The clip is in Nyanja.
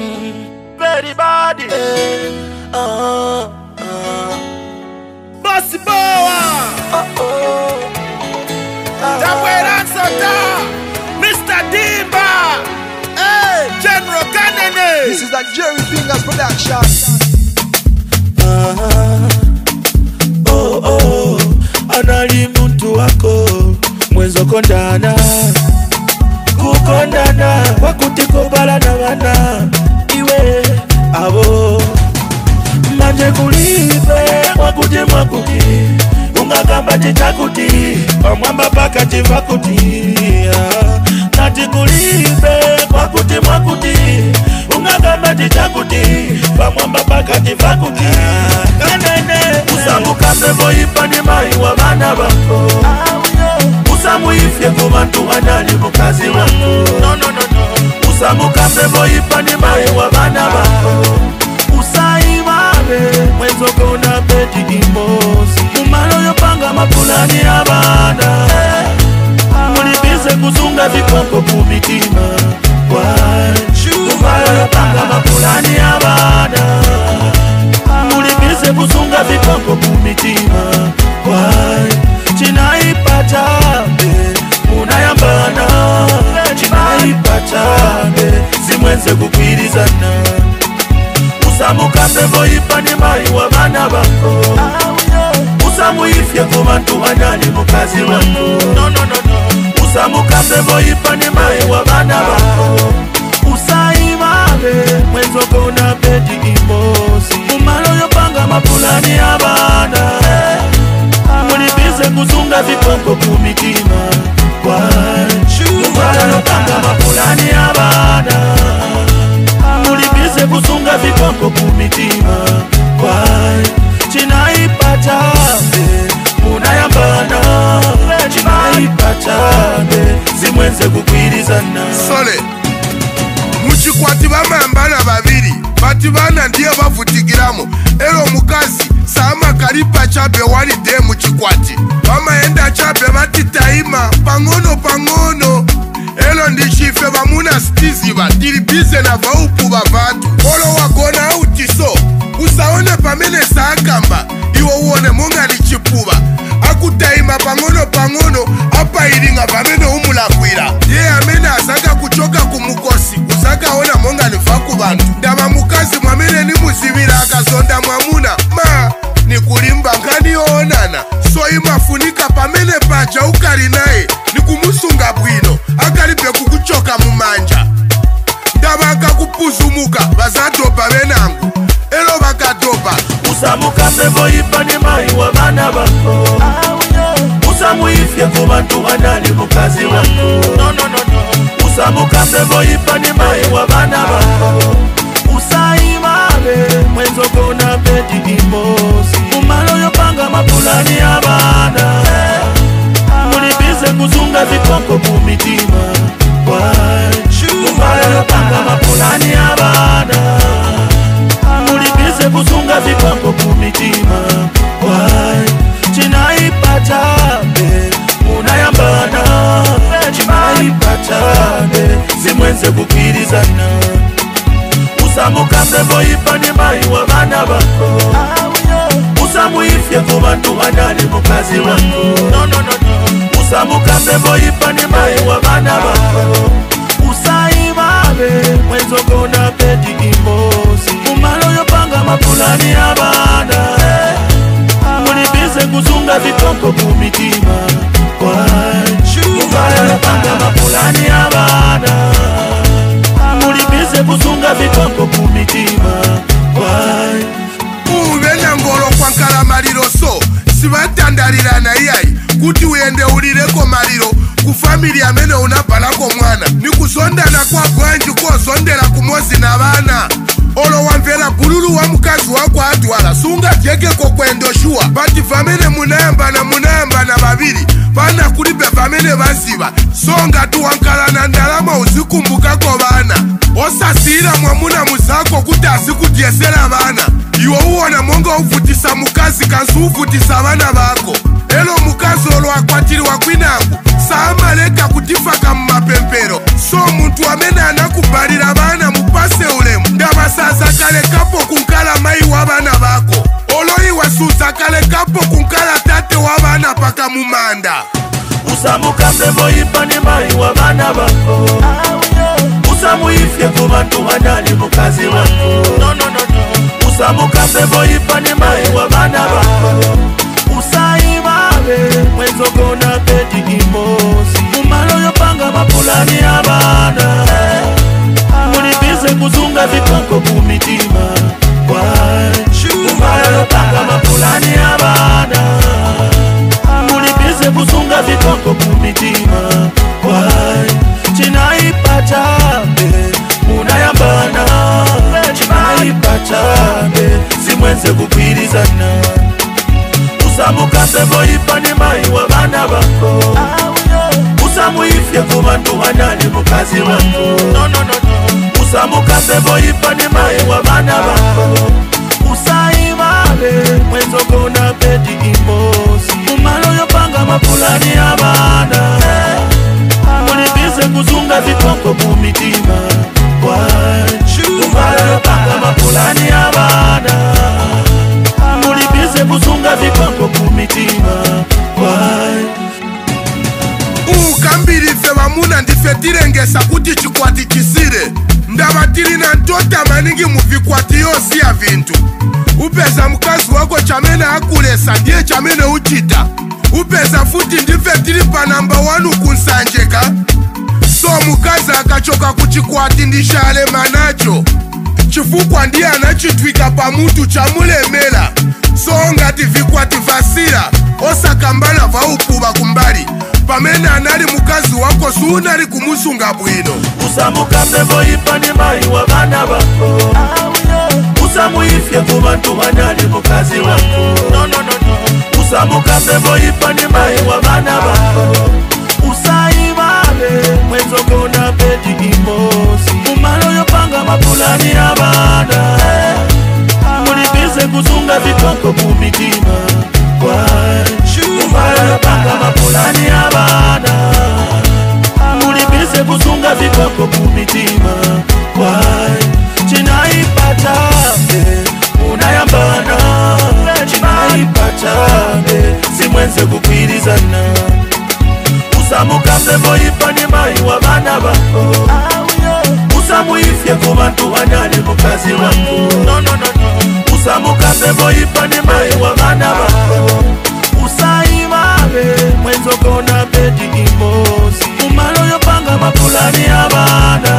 Very body. Bossy Boa. Mr. Dimba. Hey, General Kanene. This is a Jerry Fingers production. Anali muntu wako mwenzo kondana kukondana wakutikobala na wana iwe abo manje kulipe mwakuti ungagamba chitakuti omwamba paka chivakuti nati kulipe mwakuti ungagamba chitakuti omwamba paka chivakuti kanene usamuka mbevo ipani mai wa bana bako usamu ifye kubantu anali mukazi wako usamuka mbevo ipani mai wa bana bako usaimare mwezo kona peti imosi umalo yopanga mapulani ya bana mulibize kuzunga vikongo kumitima umalo yopanga mapulani ya bana mulibize kuzunga vikongo kumitima chinaipata unayambana chinaipata zimwenze kukwirizana usamuka mbevo ipani mai wa bana bako usamu ifye kubantu anali mukazi wako usamuka mbevo ipani mai wa bana bako usaimare mwenzo kona peti imosi umalo yopanga mapulani ya bana mulibize kuzunga vikongo kumitima umalo yopanga mapulani ya bana mulibize kuzunga vikongo kumitima chinaipata unayambana chinaipata zimwenze kukwirizana sole muchikwati bamambana babiri bati bana ndiye bavutigiramo ero mukazi sama kalipa chabe wani de muchikwati bamaenda chabe bati taima pangono elo ndichife bamuna stiziba tilibize na vaupu bavatu olo wagona autiso usaone pamene saakamba iwo uone munga lichipuba akutaima pangono apa ilinga pamene umulakwira ye amene asaka kuchoka kumukosi usakaona monga nifaku bantu ndama mukazi mwamene ni muzivira akazonda mwamuna ma ni kulimba ngani yoonana so imafunika pamene pacha ukali naye ni kumusunga bwino akalibe kukuchoka mumanja ndaba akakupuzumuka bazadopa benangu elo bakadopa usamuka mbevo ipani mai wa bana bako usamu ifye kubantu anali mukazi wako usamuka mbevo ipani mai wa bana bako usaimare mwenzo kona peti imosi umalo yopanga mapulani ya bana mulibize kuzunga vikongo kumitima umalo yopanga mapulani ya bana mulibize kuzunga vikongo kumitima chinaipata unayambana chinaipata zimwenze kukwirizana usamuka mbevo ipani mai wa bana bako usamu ifye kubantu anali mukazi wako usamuka mbevo ipani mai wa bana bako usaimare mwenzo kona peti imosi umalo yopanga mapulani ya bana mulibize kuzunga vikongo kumitima umalo yopanga mapulani ya bana mulibize kuzunga vikongo kumitima uvena ngolo kwa nkala maliro so sibatandalirana iyayi kuti uyende ulireko maliro kufamili amene unabalako mwana ni kuzondana kwa bwanji kozondera kumozi na bana olo wamvera bululu wa mukazi wako atwala sunga jekeko kwendo shuwa bati famene munayambana babiri bana kulibe famene basiba songa tu wankala na ndalama uzikumbukako bana osasira mwamuna muzako kuti asikudyesera bana iwo uwona monga uvutisa mukazi kansu uvutisa bana bako elo mukazi olo akwatiriwa kwinangu wasaza kale kapo kunkala mai wabana bako oloi wasuza kale kapo kunkala tate wabana paka mumanda usamukambe boyipani mai wabana bako usamuifye kubantu banali mukazi wako usamukambe boyipani mai wabana bako usaimale mwenzogona peti imosi umalo yopanga mapulani abana mulibize kuzunga vikonko kumitima umalo yopanga mapulani abana mulibize kuzunga vikonko kumitima chinaipatabe munayambana chinaipatabe simwenze kukwirizana usamukambe boyipani mai wabana bako usamuifye kubantu banali mukazi wako usamukambe boyipani mai wabana bako usaimale mwenzogona peti imosi umalo yopanga mapulani abana mulibize kuzunga vikonko kumitima umalo yopanga mapulani abana mulibize kuzunga vikonko kumitima ukambirife bamuna ndife tirengesa kuti chikwati chisire ndabatiri na ntota maningi muvikwati yosi ya vintu upeza mukazi wako chamene akulesa ndiye chamene uchita upeza futi ndife tiri pa namba 1 kunsanjeka so mukazi akachoka kuchikwati ndishale manacho chifukwa ndiye anachitwika pa mutu chamulemela so ngati vikwati vasira osakambala vaupuva kumbali pamene anali mukazi wako sunali kumusunga bwino usamukambe boyipani mai wabana bako usamuifye kubantu banali mukazi wako usamukambe boyipani mai wabana bako usaimale mwenzogona peti imosi umalo yopanga mapulani abana mulibize kuzunga vikonko kumitima umalo yopanga mapulani abana mulibize kuzunga vikonko kumitima chinaipatabe unayambana chinaipatabe simwenze kukwirizana usamukambe boyipani mai wabana bako usamuifye kubantu banali mukazi wako usamukambe boyipani mai wabana bako usaimale mwenzogona peti imosi umalo yopanga mapulani abana